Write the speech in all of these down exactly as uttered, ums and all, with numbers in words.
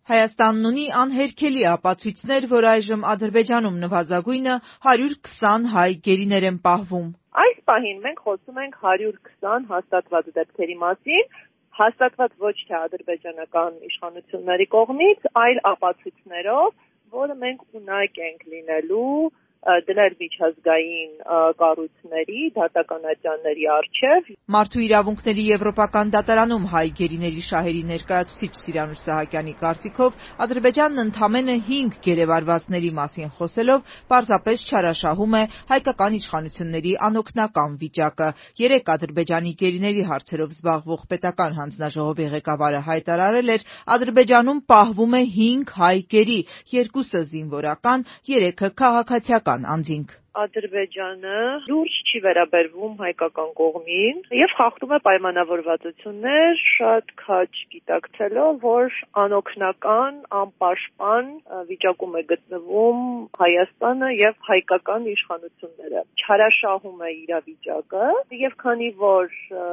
Հայաստանն ունի անհերքելի ապացույցներ, որ այժմ Ադրբեջանում նվազագույնը հարյուր քսան հայ գերիներ են պահվում։ Այս պահին մենք խոսում ենք հարյուր քսան հաստատված դեպքերի մասին, հաստատված ոչ թե ադրբեջանական իշխանությունների կողմից, այլ ապացույցներով, որը մենք ունակ ենք լինելու դնել միջազգային կառույցների, դատական ատյանների առջև։ Մարդու իրավունքների եվրոպական դատարանում հայ գերիների շահերի ներկայացուցիչ Սիրանուշ Սահակյանի կարծիքով Ադրբեջանն ընդամենը հինգ գերեվարվածների մասին խոսելով պարզապես չարաշահում է հայկական իշխանությունների անօգնական վիճակը։ Երեկ Ադրբեջանի գերիների հարցերով զբաղվող պետական հանձնաժողովի ղեկավարը հայտարարել էր, Ադրբեջանում պահվում է հինգ հայ գերի, երկուսը զինվորական, երեքը քաղաքացիական անձինք։ Ադրբեջանը լուրջ չի վերաբերվում հայկական կողմին եւ խախտում է պայմանավորվածություններ, շատ քաջ գիտակցելով, որ անօգնական, անպաշտպան վիճակում է գտնվում Հայաստանը եւ հայկական իշխանությունները։ Չարաշահում է իրավիճակը եւ քանի որ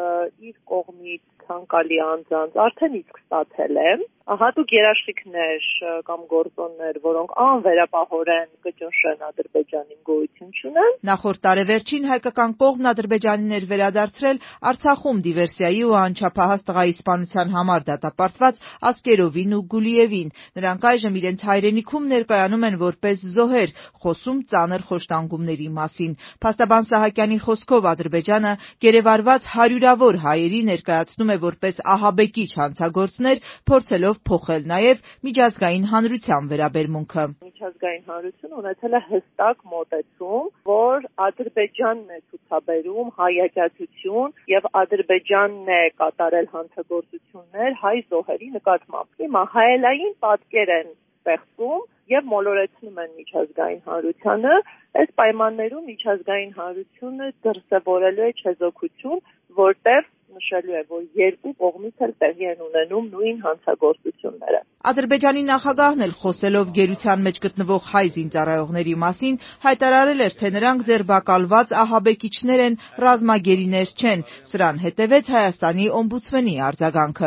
իր կողմից ցանկալի անձանց արդեն իսկ ստացել է, հատուկ երաշխիքներ կամ գործոններ, որոնք անվերապահորեն կճնշեն Ադրբեջանին գոյություն չունեն։ Նախորդ տարեվերջին հայկական կողմն Ադրբեջանին էր վերադարձրել Արցախում դիվերսիայի ու անչափահաս տղայի սպանության համար դատապարտված Ասկերովին ու Գուլիևին։ Նրանք այժմ իրենց հայրենիքում ներկայանում են որպես զոհեր, խոսում ծանր խոշտանգումների մասին։ Փաստաբան Սահակյանի խոսքով Ադրբեջանը գերեվարված հարյուրավոր հայերի ներկայացնում է որպես ահաբեկիչ հանցագործներ, փորձելով փոխել նաև միջազգային հանրության վերաբերմունքը։ Միջազգային հանրությունը ունեցել է հստակ մոտեցում, որ Ադրբեջանն է ցուցաբերում հայագործություն եւ Ադրբեջանն է կատարել հանցագործություններ հայ զոհերի նկատմամբ։ Հիմա հայելային պատկեր են ստեղծում եւ մոլորեցնում են միջազգային հանրությանը։ Այս պայմաններում միջազգային հանրությունը դրսևորելու է չեզոքություն, որտեղ նշելու է, որ երկու կողմից էլ տեղի են ունենում նույն հանցագործությունները։ Ադրբեջանի նախագահն էլ խոսելով գերության մեջ գտնվող հայ զինծառայողների մասին հայտարարել էր, թե նրանք ձերբակալված ահաբեկիչներ են, ռազմագերիներ չեն։ Սրան հետևեց Հայաստանի օմբուդսմենի արձագանքը։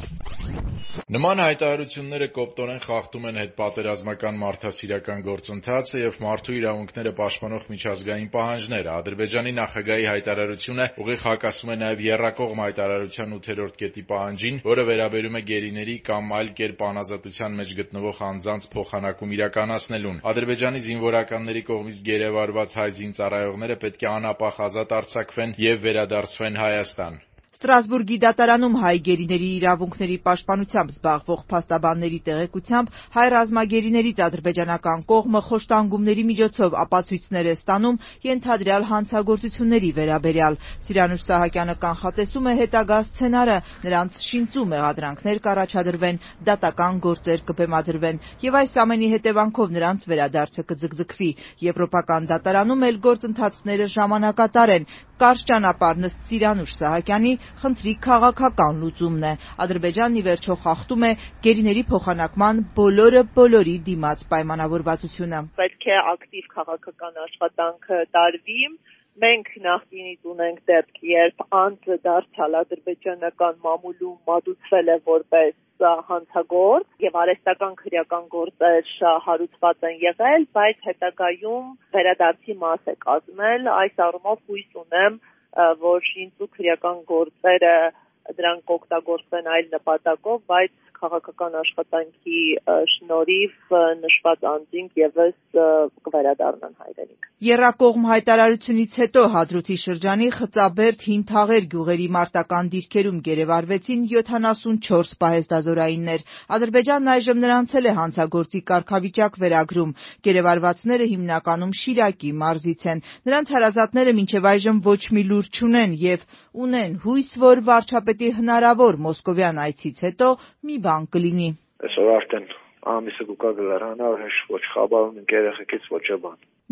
Նման հայտարարությունները կոպտորեն խախտում են հետպատերազմական մարդասիրական գործընթացը եւ մարդու իրավունքները պաշտպանող միջազգային պահանջները։ Ադրբեջանի նախագահի հայտարարությունը ուղիղ հակասում է նաեւ եռակողմ հայտարարության ութերորդ կետի պահանջին, որը վերաբերում է գերիների կամ այլ կերպ անազատության մեջ գտնվող անձանց փոխանակում իրականացնելուն։ Ադրբեջանի զինվորականների կողմից գերեվարված հայ զինծառայողները պետք է անապահ ազատ արձակվեն եւ վերադարձվեն Հայաստան։ Ստրասբուրգի դատարանում հայ գերիների իրավունքների պաշտպանությամբ զբաղվող փաստաբանների տեղեկությամբ հայ ռազմագերիներից ադրբեջանական կողմը խոշտանգումների միջոցով ապացույցներ է ստանում ենթադրյալ հանցագործությունների վերաբերյալ։ Սիրանուշ Սահակյանը կանխատեսում է հետագա սցենարը, նրանց շինծու մեղադրանքներ կառաջադրվեն, դատական գործեր կբեմադրվեն եւ այս ամենի հետևանքով նրանց վերադարձը կձգձգվի։ Եվրոպական դատարանում էլ գործընթացները ժամանակատար են։ Կարճ ճանապարհն ըստ Սիրանուշ Սահակյանի խնդրի քաղաքական լուծումն է։ Ադրբեջանն ի վերջո խախտում է գերիների փոխանակման բոլորը բոլորի դիմաց պայմանավորվածությունը։ Պետք է ակտիվ քաղաքական աշխատանքը տարվի։ Մենք նախկինից ունենք դեպք, երբ անձը դարձյալ ադրբեջանական մամուլում մատուցվել է որպես հանցագործ եւ արհեստական քրեական գործեր հարուցված են եղել, բայց հետագայում վերադարձի մաս է կազմել։ Այս առումով հույս ունեմ, որ շինծու քրեական գործերը դրանք կօգտագործվեն այլ նպատակով, բայց քաղաքական աշխատանքի շնորհիվ նշված անձինք եւս կվերադառնան հայրենիք։ Եռակողմ հայտարարությունից հետո Հադրութի շրջանի Խծաբերդ Հինթաղեր գյուղերի մարտական դիրքերում գերեվարվեցին յոթանասունչորս պահեստազորայիններ։ Ադրբեջանն այժմ նրանցել է հանցագործի կարգավիճակ վերագրում։ Գերեվարվածները հիմնականում Շիրակի մարզից են։ Նրանց հարազատները մինչև այժմ ոչ մի լուր չունեն եւ ունեն հույս, որ վարչապետի հնարավոր մոսկովյան այցից հետո մի բան կլինի։ Այսօր արդեն ամիսը գուկա գլարանա, ոչ խաբարում երեխեքից ոչ բան։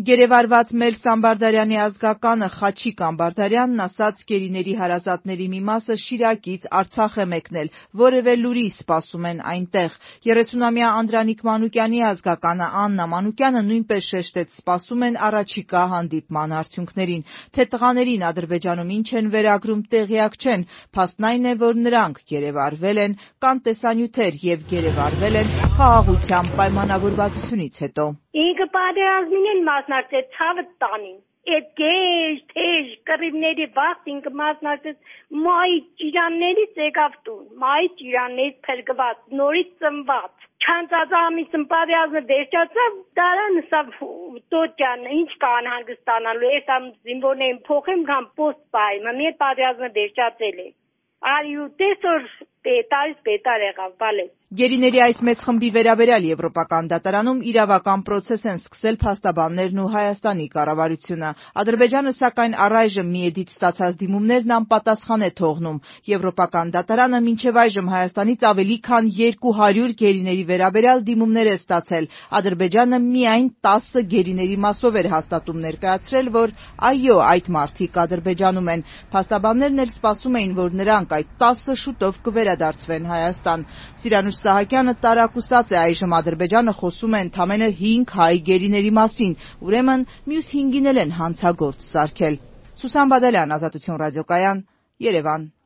Գերեվարված Մել Սամբարդարյանի ազգականը Խաչիկ Ամբարդարյանն ասաց գերիների հարազատների մի մասը Շիրակից Արցախ է մեկնել, որևէ լուրի սպասում են այնտեղ։ երեսունամյա Անդրանիկ Մանուկյանի ազգականը Աննա Մանուկյանը նույնպես շեշտեց սպասում են առաջիկա հանդիպման արդյունքներին։ Թե տղաներին Ադրբեջանում ինչ են վերագրում տեղյակ չեն, փաստն այն է, որ նրանք գերեվարվել են, կան տեսանյութեր եւ գերեվարվել են խաղաղության պայմանավորվածությունից հետո։ Ինքը պատերազմին են մասնակցել ցավը տանին։ Այդ գեշ, թեժ, կռիվների վաղ ինքը մասնակցեց մայի ճիրաններից եկավ տուն, մայի ճիրաններից փրկված, նորից ծնված։ Չանցած ամիսն պատերազմը վերջացավ, դարան սավ տոճան, ինչ կան հանգստանալու, այս ամ զինվորներին փոխեմ կամ պոստ բայ, մամի պատերազմը վերջացել է։ Արյու տեսոր պետարից պետար եղավ, բալե։ Գերիների այս մեծ խմբի վերաբերյալ Եվրոպական դատարանում իրավական պրոցես են սկսել փաստաբաններն ու Հայաստանի կառավարությունը։ Ադրբեջանը սակայն առայժմ միեդից ստացած դիմումներն անպատասխան է թողնում։ Եվրոպական դատարանը մինչև այժմ Հայաստանից ավելի քան երկու հարյուր գերիների վերաբերյալ դիմումներ է ստացել։ Ադրբեջանը միայն տասը գերիների մասով էր հաստատում ներկայացրել, որ այո, այդ մարդիկ Ադրբեջանում են։ Փաստաբաններն էլ սպասում էին, որ նրանք այդ տասը շուտով կվերադարձվեն Հայաստան։ Սիրանուշ Սահակյանը տարակուսած է այժմ Ադրբեջանը խոսում է ընդամենը հինգ հայ գերիների մասին, ուրեմն մյուս հինգին էլ են հանցագործ սարքել։ Սուսան Բադալյան, Ազատություն ռադիոկայան, Երևան։